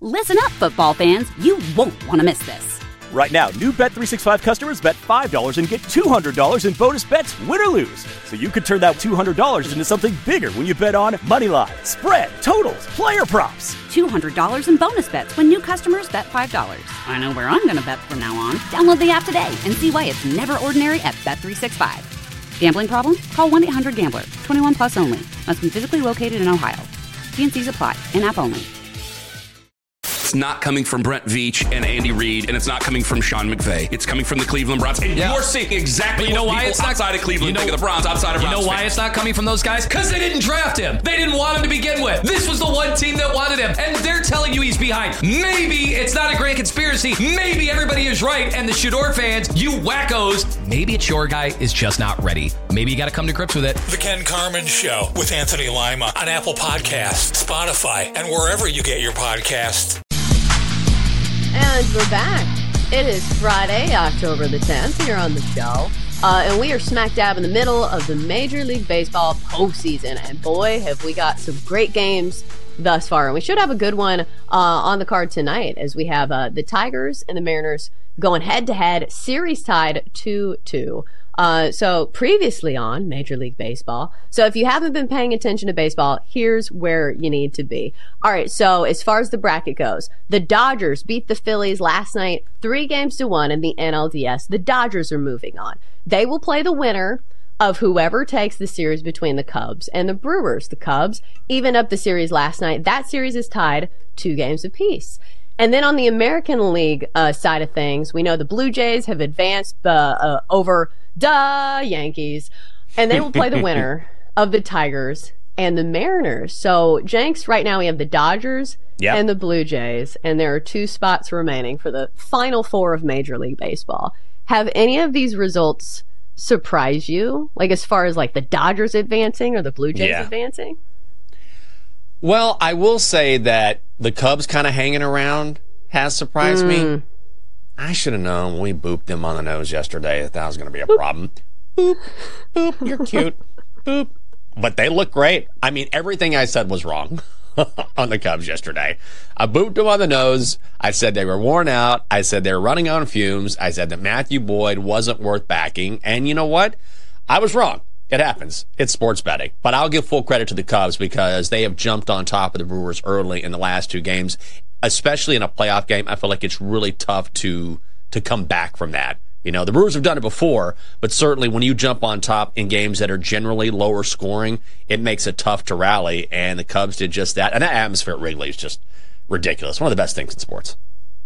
Listen up, football fans. You won't want to miss this. Right now, new Bet365 customers bet $5 and get $200 in bonus bets, win or lose. So you could turn that $200 into something bigger when you bet on moneyline, spread, totals, player props. $200 in bonus bets when new customers bet $5. I know where I'm going to bet from now on. Download the app today and see why it's never ordinary at Bet365. Gambling problem? Call 1-800-GAMBLER. 21 plus only. Must be physically located in Ohio. T&Cs apply. In-app only. It's not coming from Brent Veach and Andy Reid, and it's not coming from Sean McVay. It's coming from the Cleveland Browns. And you're seeing exactly what people outside of Cleveland think of the Browns, outside of Browns. You know why it's not coming from those guys? Because they didn't draft him. They didn't want him to begin with. This was the one team that wanted him, and they're telling you he's behind. Maybe it's not a grand conspiracy. Maybe everybody is right, and the Shador fans, you wackos, maybe it's your guy is just not ready. Maybe you got to come to grips with it. The Ken Carman Show with Anthony Lima on Apple Podcasts, Spotify, and wherever you get your podcasts. And we're back. It is Friday, October the 10th, here on the show. And we are smack dab in the middle of the Major League Baseball postseason. And boy, have we got some great games thus far. And we should have a good one on the card tonight, as we have the Tigers and the Mariners going head-to-head, series tied 2-2. So previously on Major League Baseball. So if you haven't been paying attention to baseball, here's where you need to be. All right. So as far as the bracket goes, the Dodgers beat the Phillies last night, 3-1 in the NLDS. The Dodgers are moving on. They will play the winner of whoever takes the series between the Cubs and the Brewers. The Cubs evened up the series last night. That series is tied 2 games apiece. And then on the American League side of things, we know the Blue Jays have advanced over the Yankees, and they will play the winner of the Tigers and the Mariners. So, Jenks, right now we have the Dodgers and the Blue Jays, and there are 2 spots remaining for the Final Four of Major League Baseball. Have any of these results surprised you? Like, as far as, like, the Dodgers advancing or the Blue Jays advancing? Well, I will say that the Cubs kind of hanging around has surprised me. I should have known when we booped them on the nose yesterday that was going to be a problem. Boop, boop, you're cute. Boop. But they look great. I mean, everything I said was wrong on the Cubs yesterday. I booped them on the nose. I said they were worn out. I said they were running on fumes. I said that Matthew Boyd wasn't worth backing. And you know what? I was wrong. It happens. It's sports betting. But I'll give full credit to the Cubs because they have jumped on top of the Brewers early in the last 2 games. Especially in a playoff game, I feel like it's really tough to come back from that. You know, the Brewers have done it before, but certainly when you jump on top in games that are generally lower scoring, it makes it tough to rally, and the Cubs did just that. And that atmosphere at Wrigley is just ridiculous. One of the best things in sports.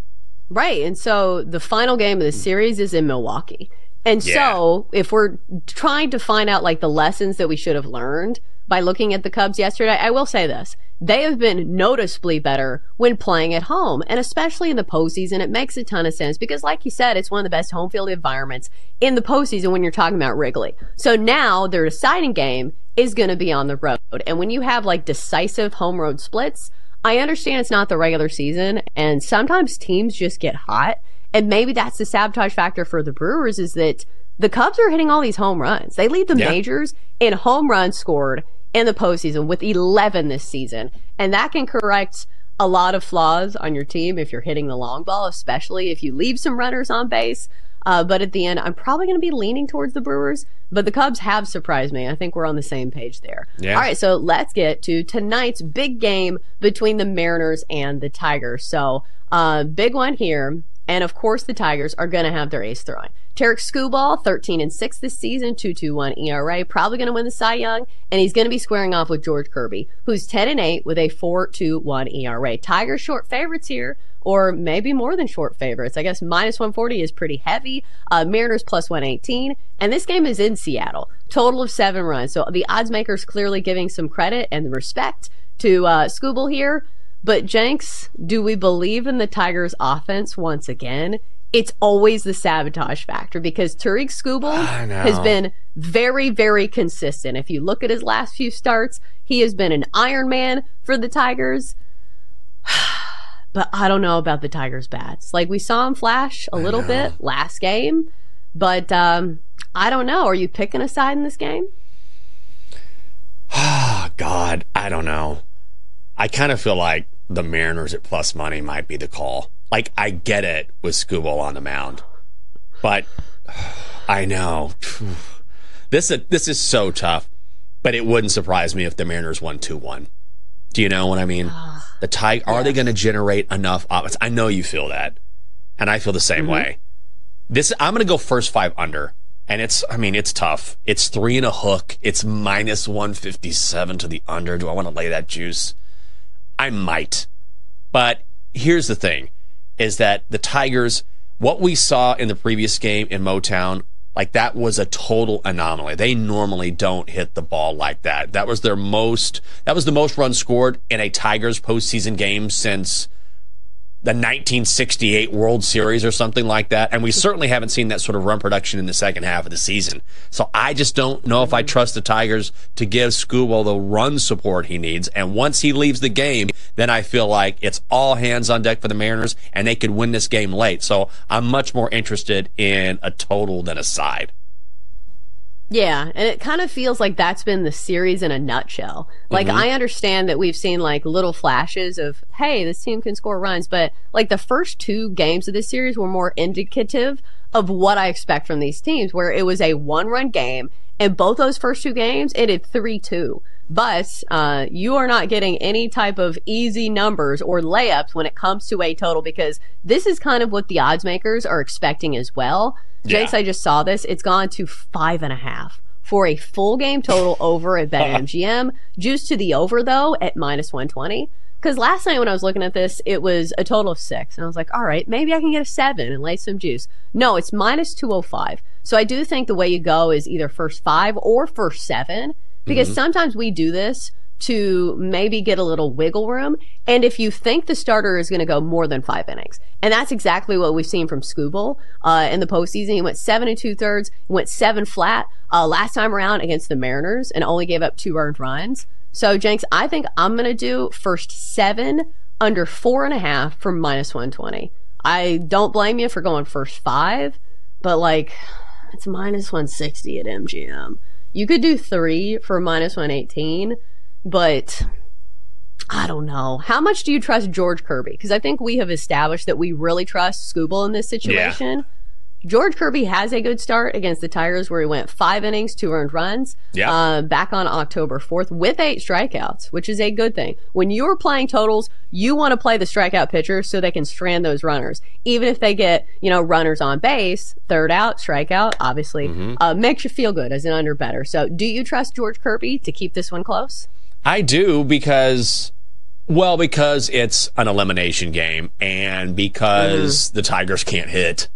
Right, and so the final game of the series is in Milwaukee. And so if we're trying to find out, like, the lessons that we should have learned by looking at the Cubs yesterday, I will say this. They have been noticeably better when playing at home, and especially in the postseason. It makes a ton of sense because, like you said, it's one of the best home field environments in the postseason when you're talking about Wrigley. So now their deciding game is going to be on the road. And when you have, like, decisive home road splits, I understand it's not the regular season, and sometimes teams just get hot. And maybe that's the sabotage factor for the Brewers, is that the Cubs are hitting all these home runs. They lead the majors in home runs scored in the postseason with 11 this season. And that can correct a lot of flaws on your team if you're hitting the long ball, especially if you leave some runners on base. But at the end, I'm probably going to be leaning towards the Brewers, but the Cubs have surprised me. I think we're on the same page there. Yeah. All right, so let's get to tonight's big game between the Mariners and the Tigers. So, big one here. And of course, the Tigers are going to have their ace throwing. Tarik Skubal, 13-6 this season, 2.21 ERA, probably going to win the Cy Young, and he's going to be squaring off with George Kirby, who's 10-8 with a 4.21 ERA. Tigers short favorites here, or maybe more than short favorites. I guess minus 140 is pretty heavy. Mariners plus 118, and this game is in Seattle. Total of 7 runs. So the odds makers clearly giving some credit and respect to Skubal here. But Jenks, do we believe in the Tigers' offense once again? It's always the sabotage factor because Tarik Skubal has been very, very consistent. If you look at his last few starts, he has been an Iron Man for the Tigers. But I don't know about the Tigers' bats. Like, we saw him flash a little bit last game, but I don't know. Are you picking a side in this game? God, I don't know. I kind of feel like the Mariners at plus money might be the call. Like, I get it with Skubal on the mound, but I know this is so tough. But it wouldn't surprise me if the Mariners won 2-1. Do you know what I mean? Are they going to generate enough offense? I know you feel that, and I feel the same way. I'm going to go first 5 under, and it's tough. It's 3 and a hook. It's minus 157 to the under. Do I want to lay that juice? I might. But here's the thing, is that the Tigers, what we saw in the previous game in Motown, like, that was a total anomaly. They normally don't hit the ball like that. That was the most runs scored in a Tigers postseason game since the 1968 World Series or something like that. And we certainly haven't seen that sort of run production in the second half of the season. So I just don't know if I trust the Tigers to give Skubal the run support he needs. And once he leaves the game, then I feel like it's all hands on deck for the Mariners, and they could win this game late. So I'm much more interested in a total than a side. Yeah, and it kind of feels like that's been the series in a nutshell. Like, I understand that we've seen, like, little flashes of, hey, this team can score runs, but, like, the first 2 games of this series were more indicative of what I expect from these teams, where it was a 1-run game, and both those first 2 games ended 3-2. But you are not getting any type of easy numbers or layups when it comes to a total, because this is kind of what the odds makers are expecting as well. Jace, I just saw this. It's gone to 5.5 for a full game total over at BetMGM. Juice to the over, though, at minus 120. Because last night when I was looking at this, it was a total of 6. And I was like, all right, maybe I can get a 7 and lay some juice. No, it's minus 205. So I do think the way you go is either first 5 or first 7. Because sometimes we do this to maybe get a little wiggle room. And if you think the starter is going to go more than 5 innings, and that's exactly what we've seen from Skubal in the postseason. He went 7 2/3, went 7 flat last time around against the Mariners and only gave up 2 earned runs. So, Jenks, I think I'm going to do first 7 under 4.5 for minus 120. I don't blame you for going first 5, but, like, it's minus 160 at MGM. You could do 3 for minus 118, but I don't know. How much do you trust George Kirby? Because I think we have established that we really trust Skubal in this situation. Yeah. George Kirby has a good start against the Tigers, where he went 5 innings, 2 earned runs, back on October 4th with 8 strikeouts, which is a good thing. When you're playing totals, you want to play the strikeout pitcher so they can strand those runners. Even if they get, runners on base, 3rd out, strikeout, obviously, makes you feel good as an under better. So do you trust George Kirby to keep this one close? I do, because it's an elimination game, and because the Tigers can't hit.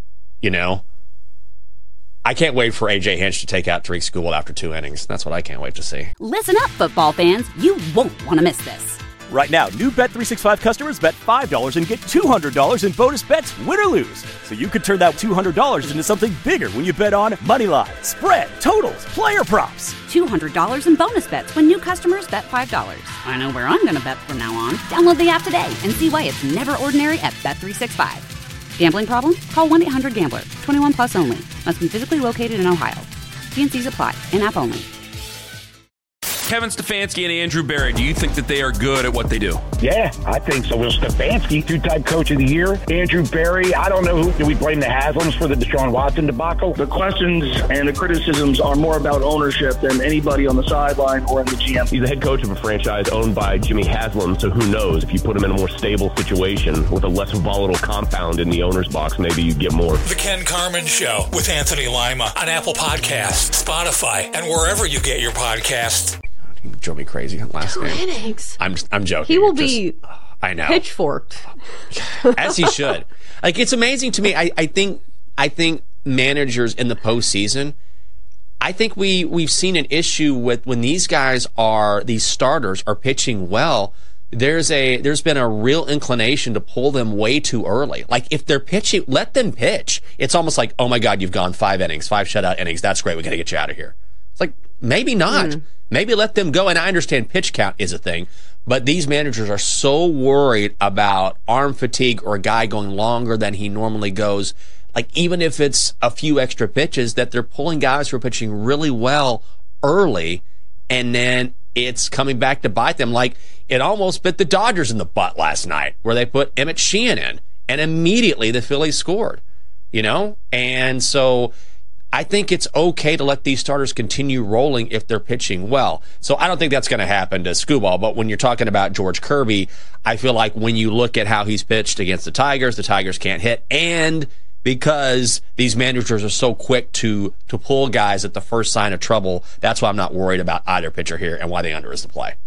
I can't wait for A.J. Hinch to take out Tariq Skubal after 2 innings. That's what I can't wait to see. Listen up, football fans. You won't want to miss this. Right now, new Bet365 customers bet $5 and get $200 in bonus bets, win or lose. So you could turn that $200 into something bigger when you bet on Moneyline, spread, totals, player props. $200 in bonus bets when new customers bet $5. I know where I'm going to bet from now on. Download the app today and see why it's never ordinary at Bet365. Gambling problem? Call 1-800-GAMBLER. 21 plus only. Must be physically located in Ohio. T&Cs apply. In-app only. Kevin Stefanski and Andrew Berry, do you think that they are good at what they do? Yeah, I think so. Will Stefanski, 2-time coach of the year. Andrew Berry, I don't know do we blame the Haslams for the Deshaun Watson debacle? The questions and the criticisms are more about ownership than anybody on the sideline or in the GM. He's the head coach of a franchise owned by Jimmy Haslam, so who knows? If you put him in a more stable situation with a less volatile compound in the owner's box, maybe you get more. The Ken Carman Show with Anthony Lima on Apple Podcasts, Spotify, and wherever you get your podcasts. He drove me crazy last 2 game. innings. I'm joking. He will be I know. pitchforked. As he should. Like, it's amazing to me. I think managers in the postseason, I think we've seen an issue with when these starters are pitching well, there's been a real inclination to pull them way too early. Like, if they're pitching, let them pitch. It's almost like, oh my God, you've gone 5 innings, 5 shutout innings. That's great. We got to get you out of here. It's like, maybe not. Maybe let them go. And I understand pitch count is a thing, but these managers are so worried about arm fatigue or a guy going longer than he normally goes. Like, even if it's a few extra pitches, that they're pulling guys who are pitching really well early, and then it's coming back to bite them. Like, it almost bit the Dodgers in the butt last night, where they put Emmett Sheehan in, and immediately the Phillies scored, And so I think it's okay to let these starters continue rolling if they're pitching well. So I don't think that's going to happen to Skubal, but when you're talking about George Kirby, I feel like when you look at how he's pitched against the Tigers can't hit, and because these managers are so quick to pull guys at the first sign of trouble, that's why I'm not worried about either pitcher here and why the under is the play.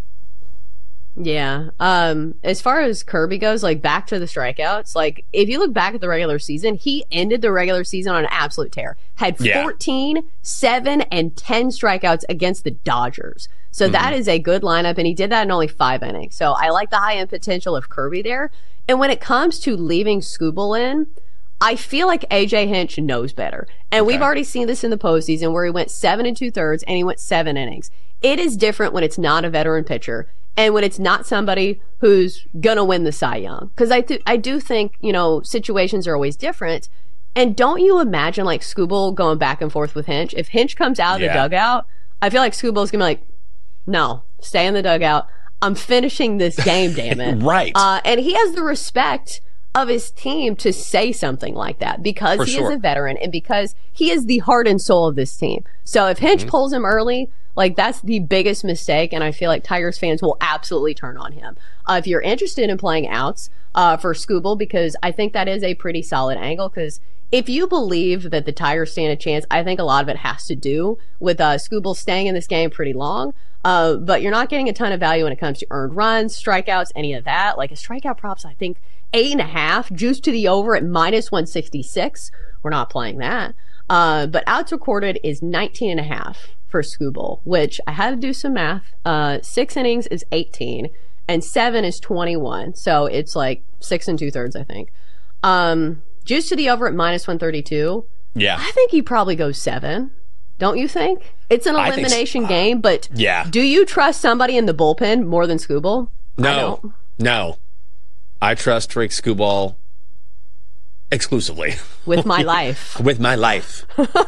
Yeah. As far as Kirby goes, like, back to the strikeouts, like, if you look back at the regular season, he ended the regular season on an absolute tear. Had 14, 7, and 10 strikeouts against the Dodgers. So that is a good lineup, and he did that in only 5 innings. So I like the high-end potential of Kirby there. And when it comes to leaving Skubal in, I feel like A.J. Hinch knows better. And we've already seen this in the postseason where he went 7 2/3 and he went 7 innings. It is different when it's not a veteran pitcher and when it's not somebody who's going to win the Cy Young. Because I do think, situations are always different. And don't you imagine, like, Skubal going back and forth with Hinch? If Hinch comes out of the dugout, I feel like Skubal's going to be like, no, stay in the dugout. I'm finishing this game, damn it. Right. And he has the respect of his team to say something like that because he is a veteran and because he is the heart and soul of this team. So if Hinch pulls him early, like, that's the biggest mistake, and I feel like Tigers fans will absolutely turn on him. If you're interested in playing outs for Skubal, because I think that is a pretty solid angle, because if you believe that the Tigers stand a chance, I think a lot of it has to do with Skubal staying in this game pretty long. But you're not getting a ton of value when it comes to earned runs, strikeouts, any of that. Like, a strikeout props, I think 8.5, juice to the over at -166. We're not playing that. But outs recorded is 19.5 for Skubal, which I had to do some math. 6 innings is 18 and 7 is 21. So it's like 6 2/3, I think. Juice to the over at -132. Yeah. I think he probably goes 7. Don't you think? It's an elimination game, but do you trust somebody in the bullpen more than Skubal? No. I trust Rick Skubal exclusively. With my life. With my life.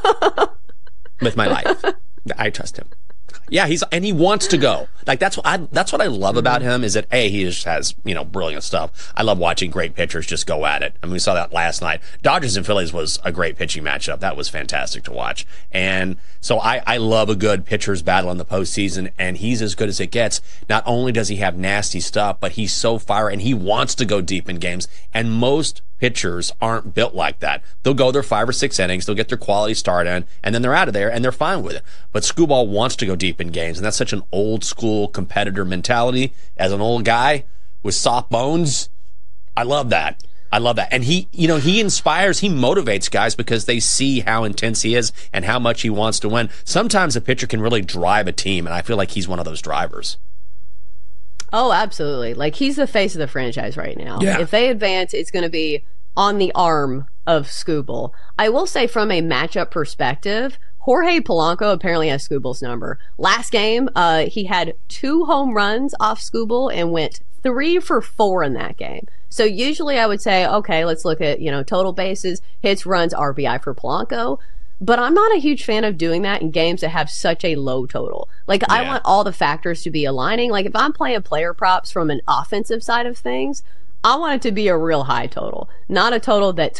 With my life. I trust him. Yeah, he wants to go. Like, that's what I love about him, is that he just has, brilliant stuff. I love watching great pitchers just go at it. I mean, we saw that last night. Dodgers and Phillies was a great pitching matchup. That was fantastic to watch. And so I love a good pitcher's battle in the postseason, and he's as good as it gets. Not only does he have nasty stuff, but he's so fiery, and he wants to go deep in games. And most pitchers aren't built like that. They'll go their 5 or 6 innings, they'll get their quality start in, and then they're out of there, and they're fine with it. But Skubal wants to go deep in games, and that's such an old school competitor mentality. As an old guy with soft bones, I love that. And he inspires, he motivates guys because they see how intense he is and how much he wants to win. Sometimes a pitcher can really drive a team, and I feel like he's one of those drivers. Oh, absolutely. Like, he's the face of the franchise right now. Yeah. If they advance, it's going to be on the arm of Skubal. I will say, from a matchup perspective, Jorge Polanco apparently has Skubal's number. Last game, he had 2 home runs off Skubal and went 3 for 4 in that game. So usually I would say, okay, let's look at, total bases, hits, runs, RBI for Polanco. But I'm not a huge fan of doing that in games that have such a low total. Like, I want all the factors to be aligning. Like, if I'm playing player props from an offensive side of things, I want it to be a real high total, not a total that's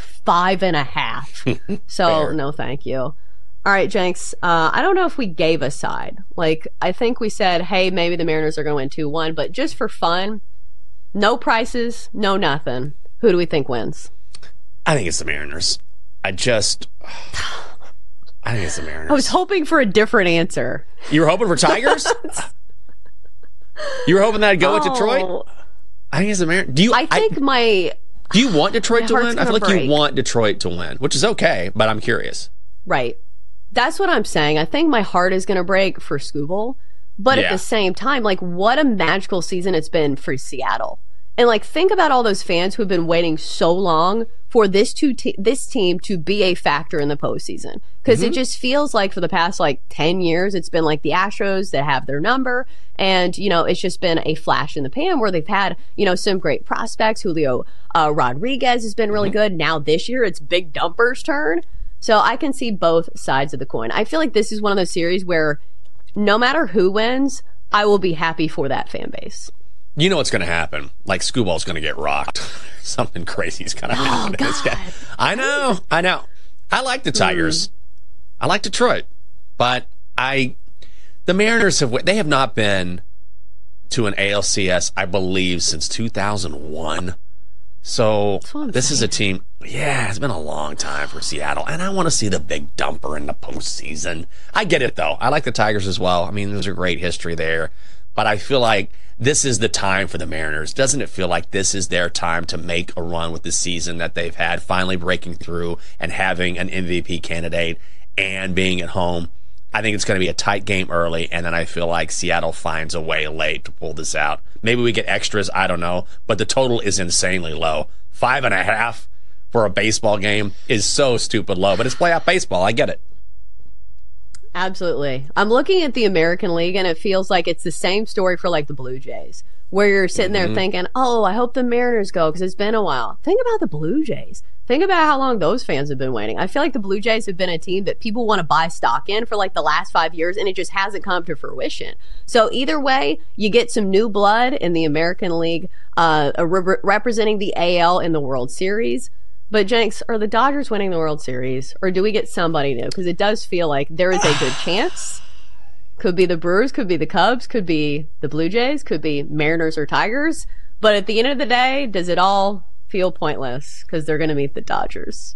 5.5. So, no, thank you. All right, Jenks, I don't know if we gave a side. Like, I think we said, hey, maybe the Mariners are going to win 2-1, but just for fun, no prices, no nothing. Who do we think wins? I think it's the Mariners. I think it's the Mariners. I was hoping for a different answer. You were hoping for Tigers? You were hoping that I'd go with Detroit? I think it's the Mariners. Do you want Detroit to win? I feel like you want Detroit to win, which is okay, but I'm curious. Right. That's what I'm saying. I think my heart is going to break for Skubal, but at the same time, like, what a magical season it's been for Seattle. And, like, think about all those fans who have been waiting so long for this team to be a factor in the postseason. Because it just feels like for the past, 10 years, it's been like the Astros that have their number. And, it's just been a flash in the pan where they've had, some great prospects. Julio Rodriguez has been really good. Now this year, it's Big Dumper's turn. So I can see both sides of the coin. I feel like this is one of those series where no matter who wins, I will be happy for that fan base. You know what's going to happen? Like, Skubal's going to get rocked. Something crazy is going to happen to this guy. I know. I like the Tigers. I like Detroit. But the Mariners they have not been to an ALCS, I believe, since 2001. So this is a team, it's been a long time for Seattle, and I want to see the big dumper in the postseason. I get it, though. I like the Tigers as well. I mean, there's a great history there, but I feel like this is the time for the Mariners. Doesn't it feel like this is their time to make a run with the season that they've had, finally breaking through and having an MVP candidate and being at home? I think it's going to be a tight game early, and then I feel like Seattle finds a way late to pull this out. Maybe we get extras, I don't know, but the total is insanely low. 5.5 for a baseball game is so stupid low, but it's playoff baseball. I get it. Absolutely. I'm looking at the American League, and it feels like it's the same story for like the Blue Jays, where you're sitting there thinking, oh, I hope the Mariners go because it's been a while. Think about the Blue Jays. Think about how long those fans have been waiting. I feel like the Blue Jays have been a team that people want to buy stock in for like the last 5 years, and it just hasn't come to fruition. So either way, you get some new blood in the American League representing the AL in the World Series. But Jenks, are the Dodgers winning the World Series, or do we get somebody new? Because it does feel like there is a good chance. Could be the Brewers, could be the Cubs, could be the Blue Jays, could be Mariners or Tigers. But at the end of the day, does it all feel pointless because they're going to meet the Dodgers?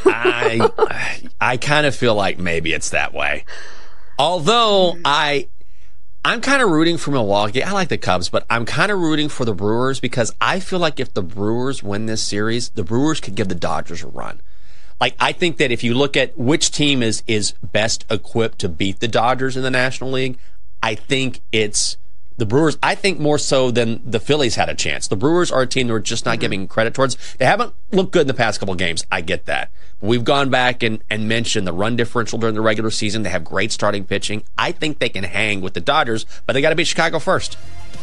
I kind of feel like maybe it's that way. Although I'm kind of rooting for Milwaukee. I like the Cubs, but I'm kind of rooting for the Brewers because I feel like if the Brewers win this series, the Brewers could give the Dodgers a run. Like, I think that if you look at which team is best equipped to beat the Dodgers in the National League, I think it's the Brewers. I think more so than the Phillies had a chance. The Brewers are a team that we're just not giving credit towards. They haven't looked good in the past couple of games. I get that. But we've gone back and mentioned the run differential during the regular season. They have great starting pitching. I think they can hang with the Dodgers, but they got to beat Chicago first.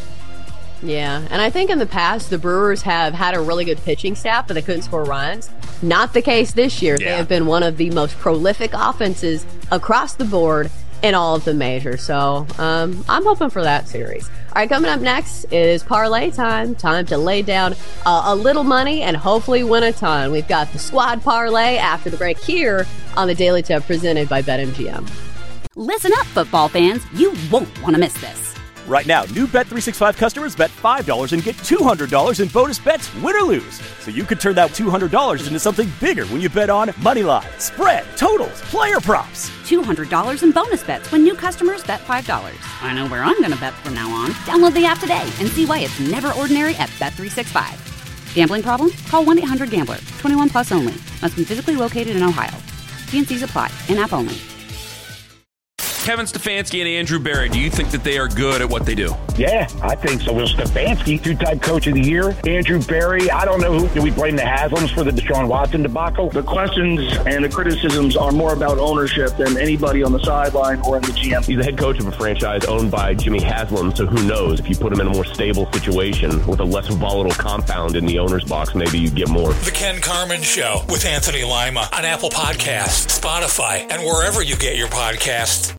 Yeah, and I think in the past, the Brewers have had a really good pitching staff, but they couldn't score runs. Not the case this year. Yeah. They have been one of the most prolific offenses across the board in all of the majors. So I'm hoping for that series. All right, coming up next is parlay time. Time to lay down a little money and hopefully win a ton. We've got the squad parlay after the break here on the Daily Tip presented by BetMGM. Listen up, football fans. You won't want to miss this. Right now, new Bet365 customers bet $5 and get $200 in bonus bets, win or lose. So you could turn that $200 into something bigger when you bet on moneyline, spread, totals, player props. $200 in bonus bets when new customers bet $5. I know where I'm going to bet from now on. Download the app today and see why it's never ordinary at Bet365. Gambling problem? Call 1-800-GAMBLER. 21 plus only. Must be physically located in Ohio. T&Cs apply. In-app only. Kevin Stefanski and Andrew Berry, do you think that they are good at what they do? Yeah, I think so. Will Stefanski, two-time coach of the year. Andrew Berry, I don't know who. Do we blame the Haslams for the Deshaun Watson debacle? The questions and the criticisms are more about ownership than anybody on the sideline or in the GM. He's the head coach of a franchise owned by Jimmy Haslam, so who knows? If you put him in a more stable situation with a less volatile compound in the owner's box, maybe you get more. The Ken Carman Show with Anthony Lima on Apple Podcasts, Spotify, and wherever you get your podcasts.